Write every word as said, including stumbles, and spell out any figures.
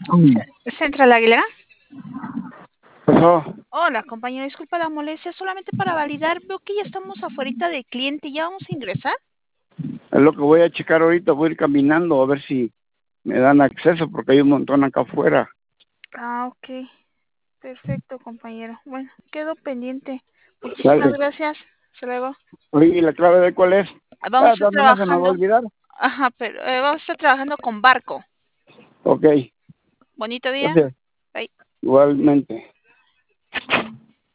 Central Aguilera. Pasó. Hola, compañero, disculpa la molestia, solamente para validar, veo que ya estamos afuera de cliente, ¿ya vamos a ingresar? Es lo que voy a checar ahorita, voy a ir caminando a ver si me dan acceso porque hay un montón acá afuera. Ah, ok. Perfecto, compañero. Bueno, quedo pendiente. Muchísimas Sale. gracias. Hasta luego. Oye, ¿y la clave de cuál es? Vamos a Ah, estar no se me va a trabajando. olvidar. Ajá, pero eh, vamos a estar trabajando con barco. Ok, Bonito día. gracias. Bye. Igualmente.